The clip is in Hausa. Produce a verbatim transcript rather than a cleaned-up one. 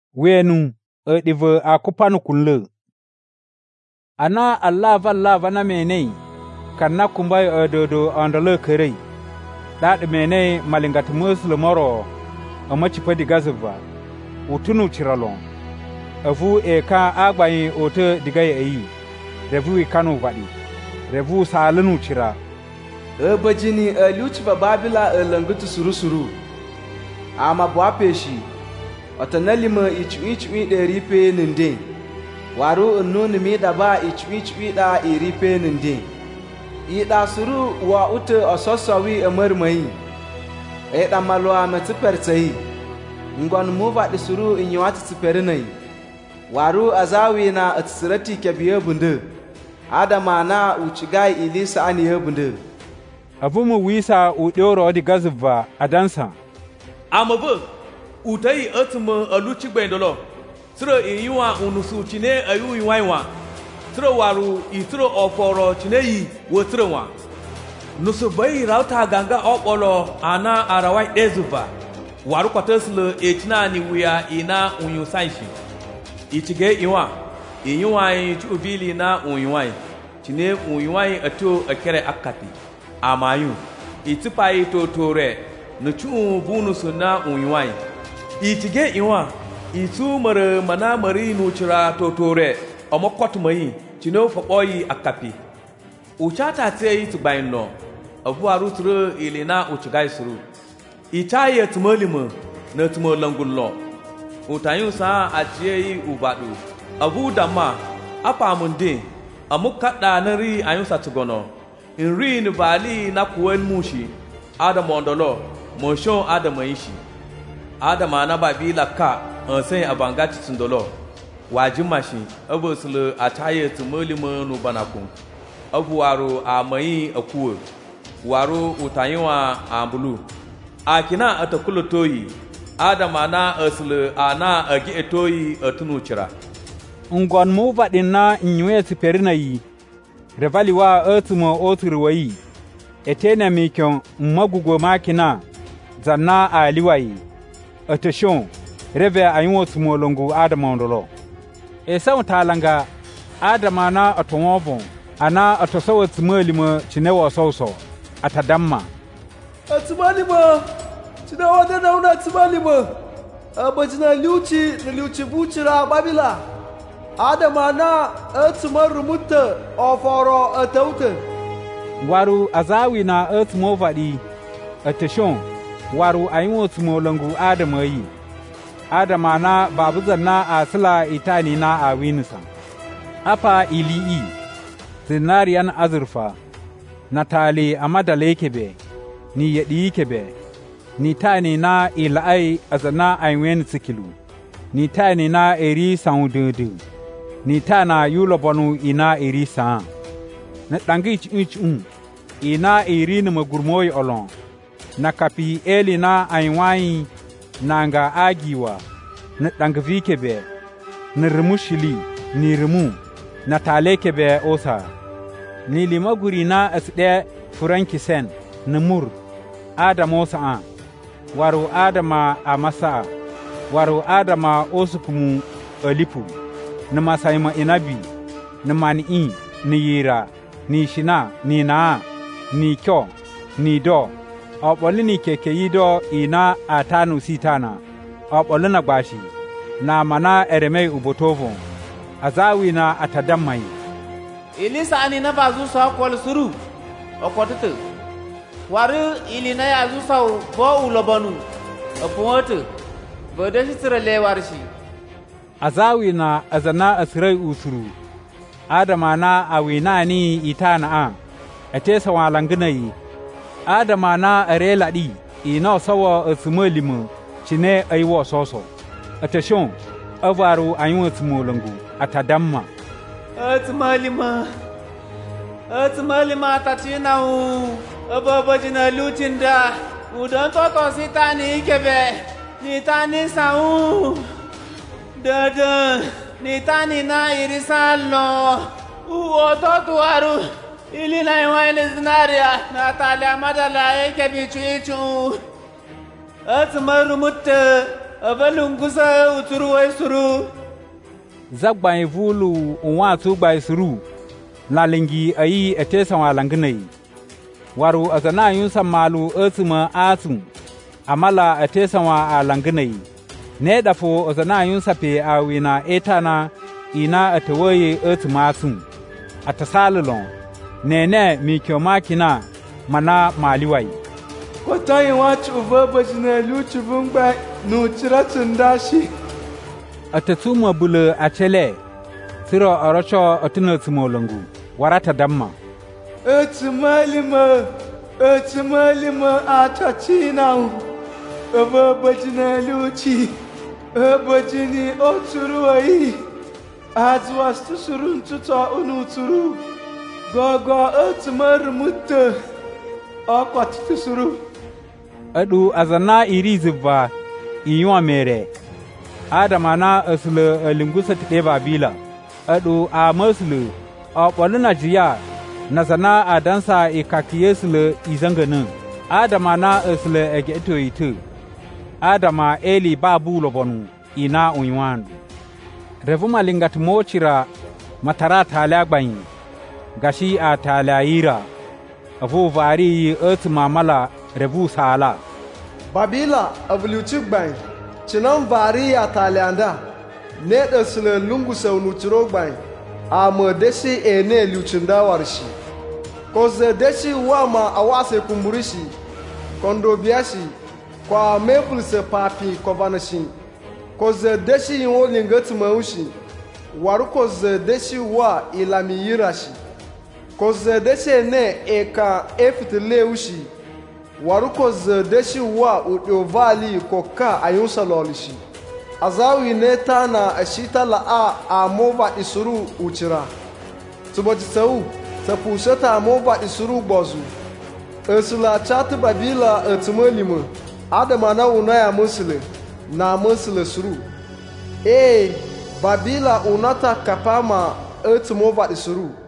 wenu edive akupanu kunle. Ana Allah valla vana mene kanna kumbai edodo andale kere. Dat mene malingat muslimoro amachi pedi gazva utunu chiralon. Avu eka agbayi ote digaye eyi. Revu ikanu vadi. Revu salenu chira. Ebajini eluchva babila elangutu suru suru. Ama bwapeshi. Otanalima ichwi ichwi de ripe ninde. Waru nuni mi daba ichwi ichwi da iripe ninde. Ida suru wa ute ososawi emermai. Eda malwa metipertei. Ngon muva di suru inyawati tiperinai. Waru azawi na atsirati kebiye bunde. Adama na uchigai ilisa ani hebunde. Avumu wisa udioro di gazva adansa. Amabu utai atma aluchi bendolo. Sro iwa unusu chine ayu iwaiwa. Sro waru itro oforo chine yi wotro wa. Nusu bai rauta ganga opolo ana arawai dezuva. Waru kwatesle etina ni wia ina unyusaishi. Ichige iwa. Inyuwai chubili na unyuwai. Chine unyuwai ato akere akati. Amayu. Itipai totore. Nuchu bunusu na unyuwai. Ichige iwa. Itu mare mana mari nuchira totore. Omokotu mai. Chine fokoyi akapi. Uchata te itubain no. Abu arutru ilina uchigai suru. Ichaye tumolima. Na tumolangun lo. Utayun sa ajiye ubadu. Abu dama apa munde amukada nari ayusa tugono inri ni bali na kuwen mushi adam ondolo moshon adam yishi adam na babila ka ansen abangati tundolo wajimashi abu sulu ataye tumolimo no banakun abu waru amayi akuwe waru utaywa ambulu akina atakulu toyi adam na asulu ana agi etoyi atunuchira Ngon mu vaɗin na nyuye siperina yi, revali wa etumo oturu yi, etene mikyon magugo makina, zanna aliwa yi, eteshon, reve ayunwo tumo longu adamondolo. Esa utalanga, adamana atonwovon, ana atosawa tumo lima chinewa soso, atadamma. Atuma lima, chinewa dena una atuma lima, abajina liuchi na liuchi buchira babila. Adama na etumar rumuta oforo atauta. Waru azawi na etumo vadi ateshon waru ayinwo tumo langu adama yi. Adama na babuzan na asila itani na awinisa. Apa ili'i zinariyan azurfa na tali amadale kebe ni yadi kebe ni tani na ilai azana aywen sikilu ni tani na eri saududu. Ni tana yulo bonu ina iri sa. Na tangi ich un. Ina iri na magurmoy olon. Na kapi eli na ainwai nanga agiwa. Na tangi kebe. Na remushili ni remu. Na tale kebe osa. Ni limaguri na asde furanki sen. Na mur. Adamo sa. Waru adama amasa. Waru adama osukumu alipu. Na masaima inabi, na mani'i, ni yira, ni shina, ni na, ni kyo, ni do. Opoli ni keke yido ina atanu sitana. Opoli na gbashi, na mana eremei ubotovo. Azawi na atadamai. Ilisa ani na bazu sa kwal suru. Okotutu. Waru ilina ya zusa bo ulobanu. Opumotu. Bodeshi tirale warshi. Azawi na azana asirai usuru. Adama na awina ni itana a. Atesa walanginayi. Adama na arela di. Ina sawa asumalimu. Chine aiwa soso. Ateshon. Avaru ayun tumolongu. Atadamma. Atmalima. Atmalima tatina u. Ababajina lutinda. Udan toto sitani ikebe. Nitani sau. Dada, nitani na irisalo. Uo totu waru. Ili na iwaini zinaria. Natalia madala eke bichu ichu. Atmaru mutta. abalungusa uturu wai suru. Zagbai vulu unwa tu bai suru. Lalingi ayi etesa wa langinai. Waru azana yun samalu etsuma atum. Amala etesa wa alanginai. Ne dafo azana yun sape awina etana ina atawaye etsuma atum. Atasalulon. Nene mikyoma kina mana maliwai. Watayin wacu ubaba jina luci bungba nucira tundashi. Atatuma bulu achele. Siro orocho otunotsumolangu. Warata damma. Etumalima, etumalima atachina. Ubaba jina luci. Ubaba jini oturuwai. Azwastu surun tuta unuturu. Gogo etumar mutta. Akwati suru. Adu azana iri zibba iyuwa mere. Adama na asulu lingusa tide babila. Adu a masulu a kwaluna jiya na zana a dansa ikakiye sulu izanganin. Adama na asulu ege ito ito. Adama eli babu lobonu ina unywandu. Revuma lingat mochira matara talagbayin. Gashi a talayira. Avu vari earth mamala revu sala. Babila avuluchi gbain. Chinan vari a talianda. Ne da sile lungu saunu chiro gbain. A mo deshi e ne luchinda warshi. Koze deshi wama awase kumburishi. Kondo biashi. Kwa mepul se papi kovanashi. Koze deshi inwo lingati maushi. Waru koze deshi wa ilami yirashi. Koze deshe ne eka efitile ushi. Waru koze deshi wa udiovali koka ayunsa lolishi. Azawi ne tana ashita la a amova isuru uchira. Tubojisau tapuseta amova isuru bozu. Esula chatu babila etumolimo. Adama na unaya musile na musile suru. E babila unata kapama etumova isuru.